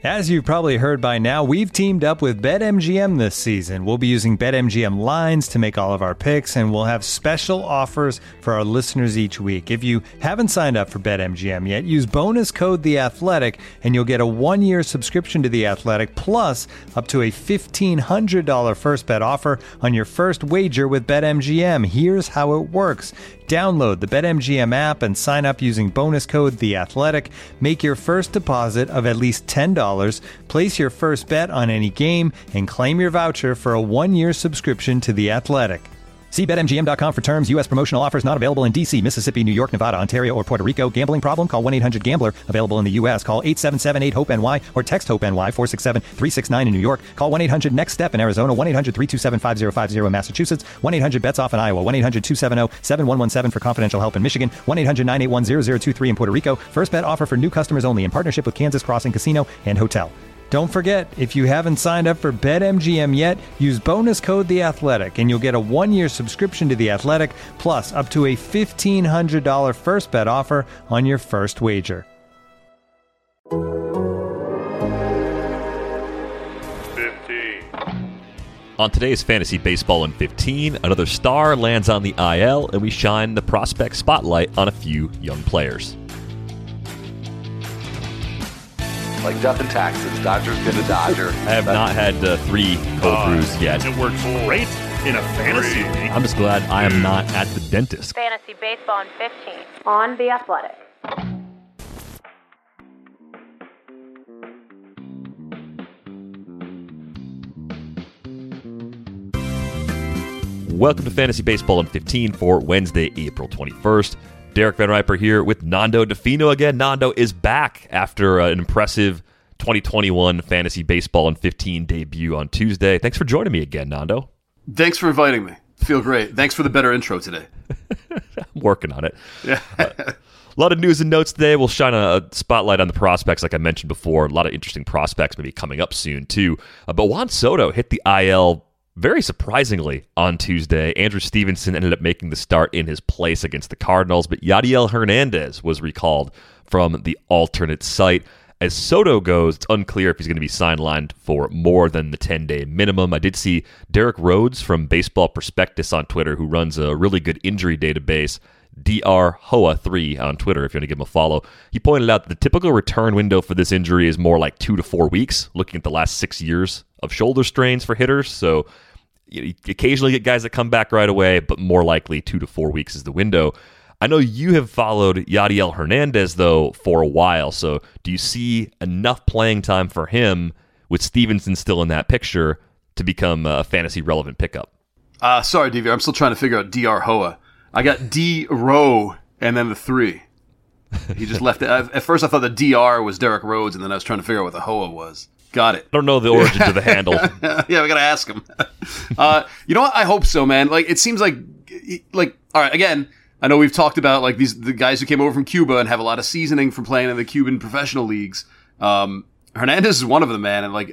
As you've probably heard by now, we've teamed up with BetMGM this season. We'll be using BetMGM lines to make all of our picks, and we'll have special offers for our listeners each week. If you haven't signed up for BetMGM yet, use bonus code The Athletic, and you'll get a 1-year subscription to The Athletic, plus up to a $1,500 first bet offer on your first wager with BetMGM. Here's how it works. Download the BetMGM app and sign up using bonus code The Athletic. Make your first deposit of at least $10. Place your first bet on any game and claim your voucher for a 1-year subscription to The Athletic. See BetMGM.com for terms. U.S. promotional offers not available in D.C., Mississippi, New York, Nevada, Ontario, or Puerto Rico. Gambling problem? Call 1-800-GAMBLER. Available in the U.S. Call 877-8-HOPE-NY or text HOPE-NY 467-369 in New York. Call 1-800-NEXT-STEP in Arizona. 1-800-327-5050 in Massachusetts. 1-800-BETS-OFF in Iowa. 1-800-270-7117 for confidential help in Michigan. 1-800-981-0023 in Puerto Rico. First bet offer for new customers only in partnership with Kansas Crossing Casino and Hotel. Don't forget, if you haven't signed up for BetMGM yet, use bonus code The Athletic, and you'll get a 1-year subscription to The Athletic, plus up to a $1,500 first bet offer on your first wager. 15. On today's Fantasy Baseball in 15, another star lands on the IL, and we shine the prospect spotlight on a few young players. Like death and taxes, Dodger's been a Dodger. I have not had 3 cold brews yet. It works great in a fantasy league. I'm just glad I am not at the dentist. Fantasy Baseball in 15 on The Athletic. Welcome to Fantasy Baseball in 15 for Wednesday, April 21st. Derek Van Riper here with Nando DeFino again. Nando is back after an impressive 2021 Fantasy Baseball in 15 debut on Tuesday. Thanks for joining me again, Nando. Thanks for inviting me. Feel great. Thanks for the better intro today. I'm working on it. Yeah. A lot of news and notes today. We'll shine a spotlight on the prospects, like I mentioned before. A lot of interesting prospects maybe coming up soon, too. But Juan Soto hit the IL very surprisingly on Tuesday. Andrew Stevenson ended up making the start in his place against the Cardinals, but Yadiel Hernandez was recalled from the alternate site. As Soto goes, it's unclear if he's going to be sidelined for more than the 10-day minimum. I did see Derek Rhodes from Baseball Prospectus on Twitter, who runs a really good injury database, DRHOA3 on Twitter, if you want to give him a follow. He pointed out that the typical return window for this injury is more like 2 to 4 weeks, looking at the last 6 years of shoulder strains for hitters. So you occasionally get guys that come back right away, but more likely 2 to 4 weeks is the window. I know you have followed Yadiel Hernandez, though, for a while. So do you see enough playing time for him with Stevenson still in that picture to become a fantasy relevant pickup? Sorry, DV. I'm still trying to figure out DRHOA. I got D-Row and then the 3. He just left it. At first I thought the DR was Derek Rhodes, and then I was trying to figure out what the HOA was. Got it. I don't know the origins of the handle. Yeah, we got to ask him. You know what? I hope so, man. Like, it seems like, all right, again, I know we've talked about like the guys who came over from Cuba and have a lot of seasoning from playing in the Cuban professional leagues. Hernandez is one of them, man. And like,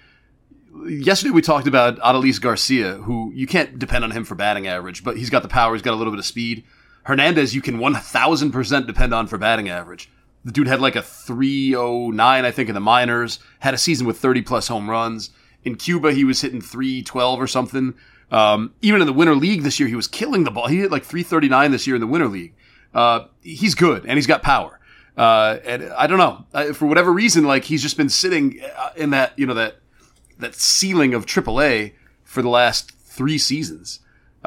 yesterday we talked about Adolis Garcia, who you can't depend on him for batting average, but he's got the power. He's got a little bit of speed. Hernandez, you can 1,000% depend on for batting average. The dude had like a 309, I think, in the minors, had a season with 30-plus home runs. In Cuba, he was hitting 312 or something. Even in the Winter League this year, he was killing the ball. He hit like 339 this year in the Winter League. He's good, and he's got power. And I don't know. For whatever reason, like, he's just been sitting in that, you know, that ceiling of AAA for the last 3 seasons.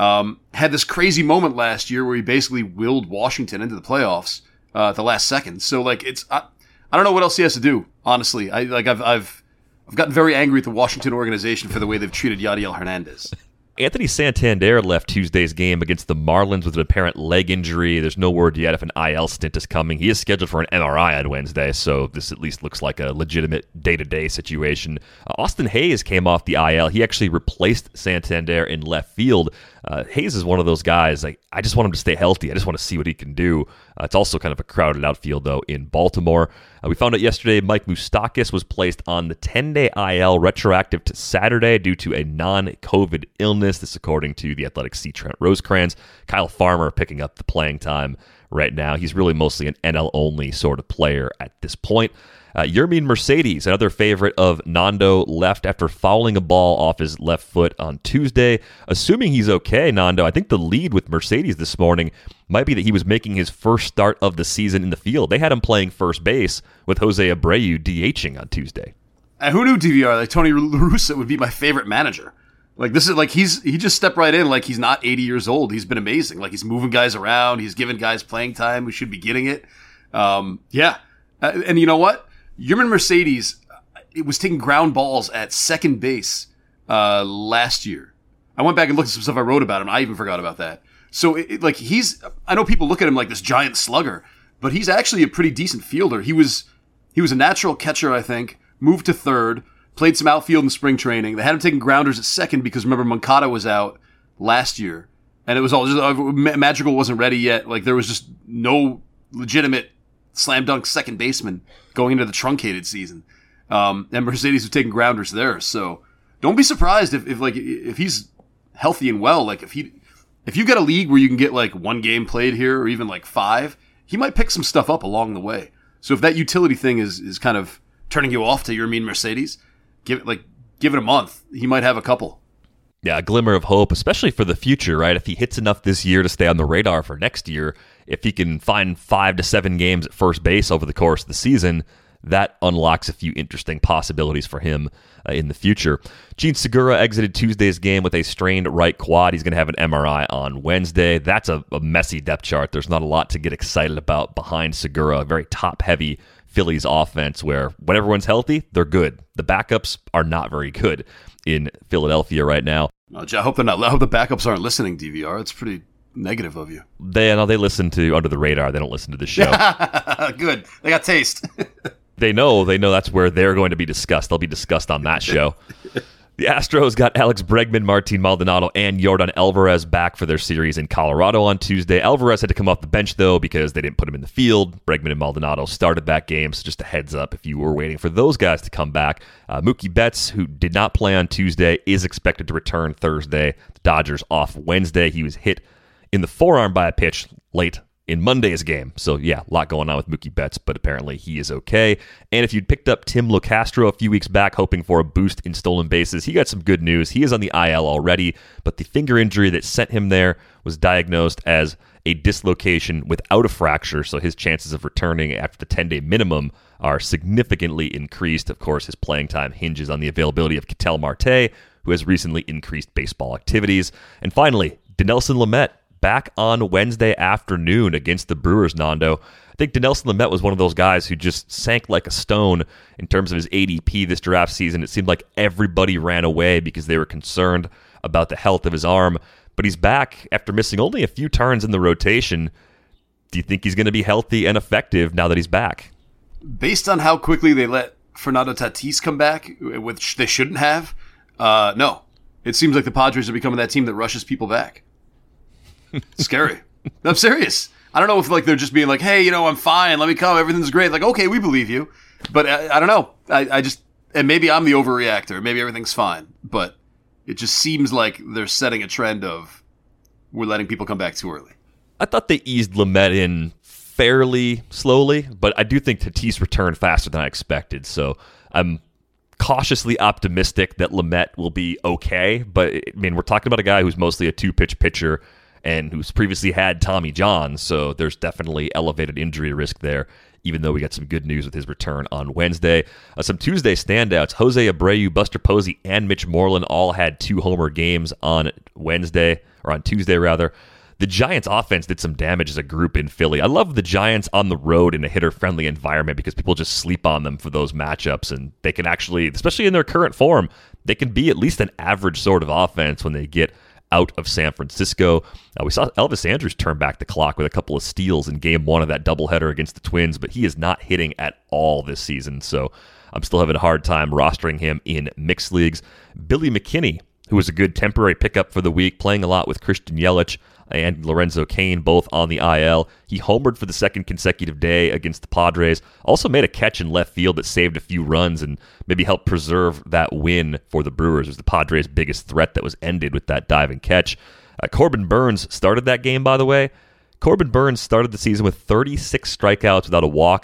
Had this crazy moment last year where he basically willed Washington into the playoffs at the last second. So like I don't know what else he has to do. Honestly, I've gotten very angry at the Washington organization for the way they've treated Yadiel Hernandez. Anthony Santander left Tuesday's game against the Marlins with an apparent leg injury. There's no word yet if an IL stint is coming. He is scheduled for an MRI on Wednesday, so this at least looks like a legitimate day-to-day situation. Austin Hayes came off the IL. He actually replaced Santander in left field. Hayes is one of those guys, like, I just want him to stay healthy. I just want to see what he can do. It's also kind of a crowded outfield, though, in Baltimore. We found out yesterday Mike Moustakas was placed on the 10-day IL retroactive to Saturday due to a non-COVID illness. This according to the Athletics' C. Trent Rosecrans. Kyle Farmer picking up the playing time right now. He's really mostly an NL-only sort of player at this point. Yermin Mercedes, another favorite of Nando, left after fouling a ball off his left foot on Tuesday. Assuming he's okay, Nando, I think the lead with Mercedes this morning might be that he was making his first start of the season in the field. They had him playing first base with Jose Abreu DHing on Tuesday. And who knew DVR? Like Tony La Russa would be my favorite manager. Like this is like he just stepped right in like he's not 80 years old. He's been amazing. Like he's moving guys around. He's giving guys playing time who should be getting it. And you know what? Yermin Mercedes, it was taking ground balls at second base last year. I went back and looked at some stuff I wrote about him. I even forgot about that. So I know people look at him like this giant slugger, but he's actually a pretty decent fielder. He was a natural catcher, I think, moved to third, played some outfield in spring training. They had him taking grounders at second because remember Moncada was out last year and it was all just Madrigal wasn't ready yet. Like there was just no legitimate slam dunk second baseman going into the truncated season. And Mercedes was taking grounders there. So don't be surprised if he's healthy and well, like if you get a league where you can get like one game played here or even like 5, he might pick some stuff up along the way. So if that utility thing is kind of turning you off to Yermin Mercedes, give it a month. He might have a couple. Yeah, a glimmer of hope, especially for the future, right? If he hits enough this year to stay on the radar for next year, if he can find 5 to 7 games at first base over the course of the season, that unlocks a few interesting possibilities for him in the future. Jean Segura exited Tuesday's game with a strained right quad. He's going to have an MRI on Wednesday. That's a messy depth chart. There's not a lot to get excited about behind Segura, a very top-heavy Phillies offense where when everyone's healthy, they're good. The backups are not very good in Philadelphia right now. I hope they're not. I hope the backups aren't listening, DVR. It's pretty negative of you. They listen to Under the Radar. They don't listen to the show. Good. They got taste. They know that's where they're going to be discussed. They'll be discussed on that show. The Astros got Alex Bregman, Martin Maldonado, and Yordan Alvarez back for their series in Colorado on Tuesday. Alvarez had to come off the bench, though, because they didn't put him in the field. Bregman and Maldonado started that game, so just a heads up if you were waiting for those guys to come back. Mookie Betts, who did not play on Tuesday, is expected to return Thursday. The Dodgers off Wednesday. He was hit in the forearm by a pitch late in Monday's game. So, yeah, a lot going on with Mookie Betts, but apparently he is okay. And if you'd picked up Tim Locastro a few weeks back hoping for a boost in stolen bases, he got some good news. He is on the IL already, but the finger injury that sent him there was diagnosed as a dislocation without a fracture, so his chances of returning after the 10-day minimum are significantly increased. Of course, his playing time hinges on the availability of Ketel Marte, who has recently increased baseball activities. And finally, Dinelson Lamet, back on Wednesday afternoon against the Brewers, Nando. I think Dinelson Lamet was one of those guys who just sank like a stone in terms of his ADP this draft season. It seemed like everybody ran away because they were concerned about the health of his arm. But he's back after missing only a few turns in the rotation. Do you think he's going to be healthy and effective now that he's back? Based on how quickly they let Fernando Tatis come back, which they shouldn't have, no. It seems like the Padres are becoming that team that rushes people back. Scary. I'm serious. I don't know if they're just being like, hey, I'm fine. Let me come. Everything's great. Like, okay, we believe you. But I don't know. I just, and maybe I'm the overreactor. Maybe everything's fine. But it just seems like they're setting a trend of we're letting people come back too early. I thought they eased Lamet in fairly slowly, but I do think Tatis returned faster than I expected. So I'm cautiously optimistic that Lamet will be okay. But we're talking about a guy who's mostly a 2-pitch pitcher and who's previously had Tommy John, so there's definitely elevated injury risk there, even though we got some good news with his return on Wednesday. Some Tuesday standouts, Jose Abreu, Buster Posey, and Mitch Moreland all had 2-homer games on Tuesday rather. The Giants offense did some damage as a group in Philly. I love the Giants on the road in a hitter-friendly environment because people just sleep on them for those matchups, and they can actually, especially in their current form, they can be at least an average sort of offense when they get out of San Francisco. We saw Elvis Andrus turn back the clock with a couple of steals in Game 1 of that doubleheader against the Twins, but he is not hitting at all this season, so I'm still having a hard time rostering him in mixed leagues. Billy McKinney, who was a good temporary pickup for the week, playing a lot with Christian Yelich and Lorenzo Cain, both on the IL. He homered for the second consecutive day against the Padres. Also made a catch in left field that saved a few runs and maybe helped preserve that win for the Brewers. It was the Padres' biggest threat that was ended with that diving catch. Corbin Burns started that game, by the way. Corbin Burns started the season with 36 strikeouts without a walk,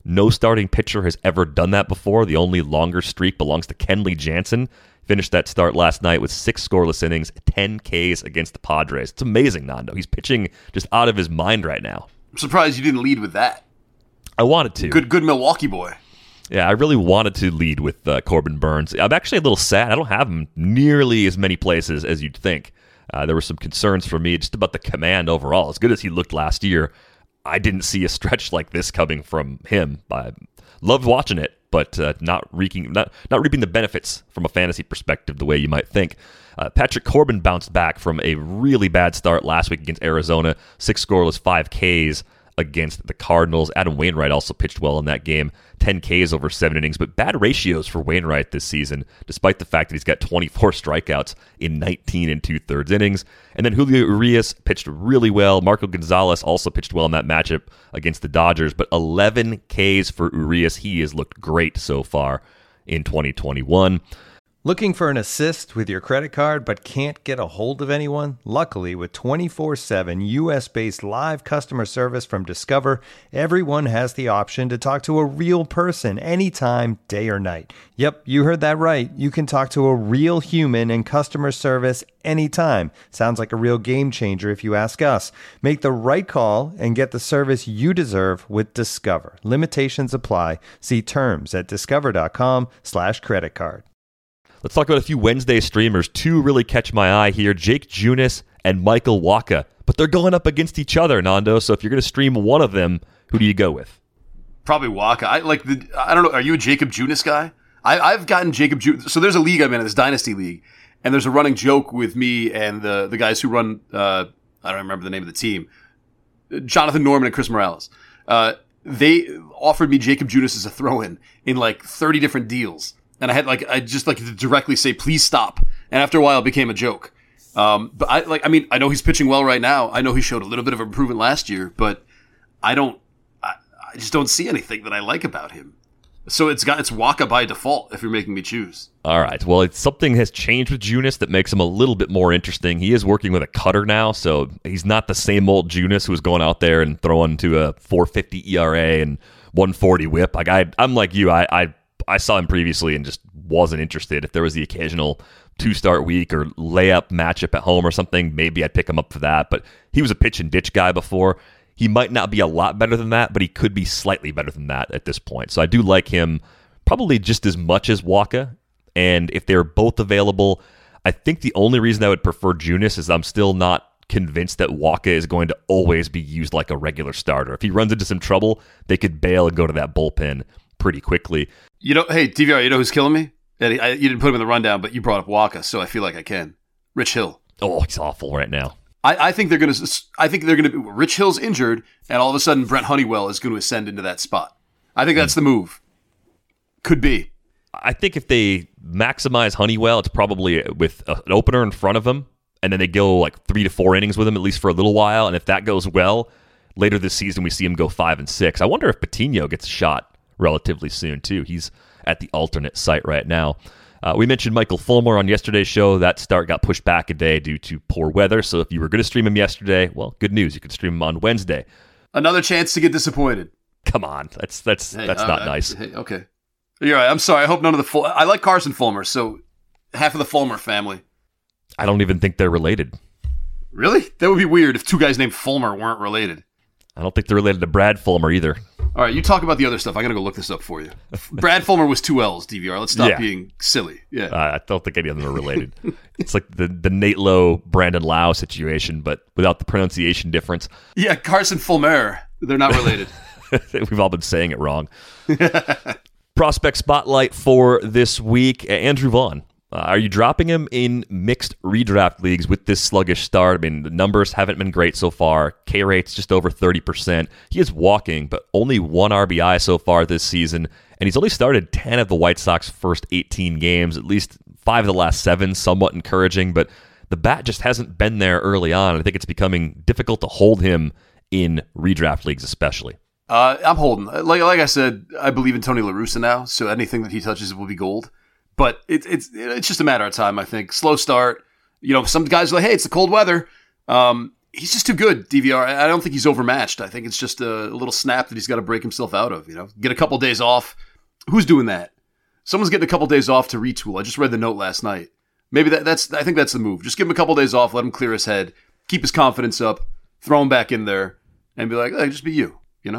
No starting pitcher has ever done that before. The only longer streak belongs to Kenley Jansen. Finished that start last night with 6 scoreless innings, 10 Ks against the Padres. It's amazing, Nando. He's pitching just out of his mind right now. I'm surprised you didn't lead with that. I wanted to. Good Milwaukee boy. Yeah, I really wanted to lead with Corbin Burnes. I'm actually a little sad. I don't have him nearly as many places as you'd think. There were some concerns for me just about the command overall. As good as he looked last year, I didn't see a stretch like this coming from him. I loved watching it, but not reaping the benefits from a fantasy perspective the way you might think. Patrick Corbin bounced back from a really bad start last week against Arizona. 6 scoreless, 5 Ks against the Cardinals. Adam Wainwright also pitched well in that game. 10 Ks over 7 innings, but bad ratios for Wainwright this season, despite the fact that he's got 24 strikeouts in 19 2/3 innings. And then Julio Urias pitched really well. Marco Gonzalez also pitched well in that matchup against the Dodgers, but 11 Ks for Urias. He has looked great so far in 2021. Looking for an assist with your credit card but can't get a hold of anyone? Luckily, with 24/7 US-based live customer service from Discover, everyone has the option to talk to a real person anytime, day or night. Yep, you heard that right. You can talk to a real human in customer service anytime. Sounds like a real game changer if you ask us. Make the right call and get the service you deserve with Discover. Limitations apply. See terms at discover.com/creditcard. Let's talk about a few Wednesday streamers. 2 really catch my eye here. Jake Junis and Michael Wacha. But they're going up against each other, Nando. So if you're going to stream one of them, who do you go with? Probably Wacha. I don't know. Are you a Jacob Junis guy? I've gotten Jacob Junis. So there's a league I'm in, this Dynasty League. And there's a running joke with me and the guys who run, I don't remember the name of the team, Jonathan Norman and Chris Morales. They offered me Jacob Junis as a throw-in in like 30 different deals. And I just to directly say, please stop. And after a while, it became a joke. But I know he's pitching well right now. I know he showed a little bit of improvement last year, but I just don't see anything that I like about him. So it's Wacha by default if you're making me choose. All right. Well, something has changed with Junis that makes him a little bit more interesting. He is working with a cutter now, so he's not the same old Junis who was going out there and throwing to a 4.50 ERA and 140 WHIP. Like I'm like you. I saw him previously and just wasn't interested. If there was the occasional 2-start week or layup matchup at home or something, maybe I'd pick him up for that. But he was a pitch and ditch guy before. He might not be a lot better than that, but he could be slightly better than that at this point. So I do like him probably just as much as Wacha. And if they're both available, I think the only reason I would prefer Junis is I'm still not convinced that Wacha is going to always be used like a regular starter. If he runs into some trouble, they could bail and go to that bullpen pretty quickly. Hey, DVR, you know who's killing me? You didn't put him in the rundown, but you brought up Wacha, so I feel like I can. Rich Hill. Oh, he's awful right now. I think they're going to. Rich Hill's injured, and all of a sudden Brent Honeywell is going to ascend into that spot. I think that's the move. Could be. I think if they maximize Honeywell, it's probably with an opener in front of him, and then they go like 3 to 4 innings with him at least for a little while. And if that goes well, later this season we see him go 5 and 6. I wonder if Patino gets a shot relatively soon too. He's at the alternate site right now. We mentioned Michael Fulmer on yesterday's show. That start got pushed back a day due to poor weather. So if you were going to stream him yesterday, well, good news. You could stream him on Wednesday. Another chance to get disappointed. Come on. That's not nice. Hey, okay. You're right. I'm sorry. I hope none of the I like Carson Fulmer, so half of the Fulmer family. I don't even think they're related. Really? That would be weird if 2 guys named Fulmer weren't related. I don't think they're related to Brad Fulmer either. All right, you talk about the other stuff. I'm going to go look this up for you. Brad Fulmer was 2 L's, DVR. Let's stop being silly. Yeah, I don't think any of them are related. It's like the Nate Lowe, Brandon Lau situation, but without the pronunciation difference. Yeah, Carson Fulmer. They're not related. We've all been saying it wrong. Prospect spotlight for this week. Andrew Vaughn. Are you dropping him in mixed redraft leagues with this sluggish start? I mean, the numbers haven't been great so far. K rate's just over 30%. He is walking, but only 1 RBI so far this season. And he's only started 10 of the White Sox first 18 games, at least 5 of the last 7, somewhat encouraging. But the bat just hasn't been there early on. I think it's becoming difficult to hold him in redraft leagues especially. I'm holding. Like I said, I believe in Tony La Russa now, so anything that he touches will be gold. But it's just a matter of time, I think. Slow start. Some guys are like, hey, it's the cold weather. he's just too good, DVR. I don't think he's overmatched. I think it's just a little snap that he's got to break himself out of, Get a couple days off. Who's doing that? Someone's getting a couple days off to retool. I just read the note last night. Maybe I think that's the move. Just give him a couple days off, let him clear his head, keep his confidence up, throw him back in there, and be like, hey, just be you,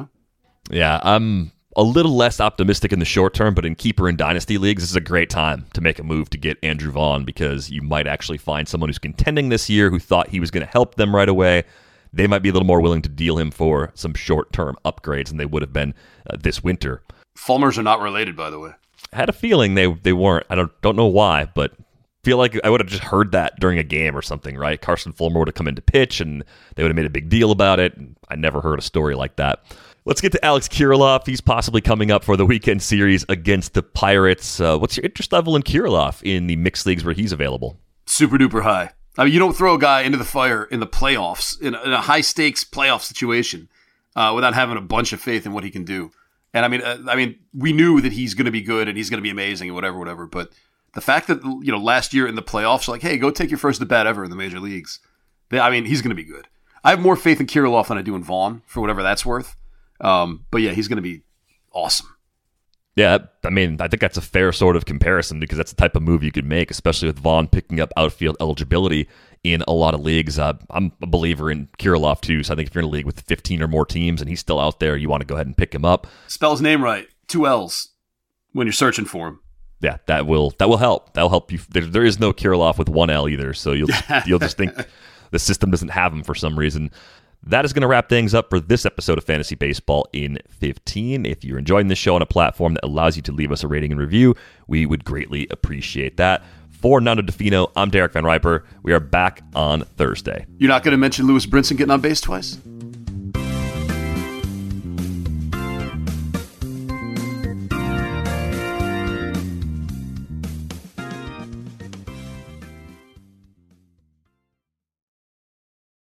Yeah, I'm a little less optimistic in the short term, but in keeper and dynasty leagues, this is a great time to make a move to get Andrew Vaughn, because you might actually find someone who's contending this year who thought he was going to help them right away. They might be a little more willing to deal him for some short-term upgrades than they would have been this winter. Fulmers are not related, by the way. I had a feeling they weren't. I don't know why, but feel like I would have just heard that during a game or something, right? Carson Fulmer would have come in to pitch, and they would have made a big deal about it. I never heard a story like that. Let's get to Alex Kirilloff. He's possibly coming up for the weekend series against the Pirates. What's your interest level in Kirilloff in the mixed leagues where he's available? Super duper high. I mean, you don't throw a guy into the fire in the playoffs, in a high stakes playoff situation, without having a bunch of faith in what he can do. And I mean, we knew that he's going to be good and he's going to be amazing and whatever. But the fact that last year in the playoffs, like, hey, go take your first at bat ever in the major leagues. He's going to be good. I have more faith in Kirilloff than I do in Vaughn, for whatever that's worth. But yeah, he's going to be awesome. Yeah, I mean, I think that's a fair sort of comparison, because that's the type of move you could make, especially with Vaughn picking up outfield eligibility in a lot of leagues. I'm a believer in Kirilloff too, so I think if you're in a league with 15 or more teams and he's still out there, you want to go ahead and pick him up. Spell his name right, 2 L's when you're searching for him. Yeah, that will help. That'll help you. There is no Kirilloff with 1 L either, so you'll just think the system doesn't have him for some reason. That is going to wrap things up for this episode of Fantasy Baseball in 15. If you're enjoying this show on a platform that allows you to leave us a rating and review, we would greatly appreciate that. For Nando DeFino, I'm Derek Van Riper. We are back on Thursday. You're not going to mention Lewis Brinson getting on base twice?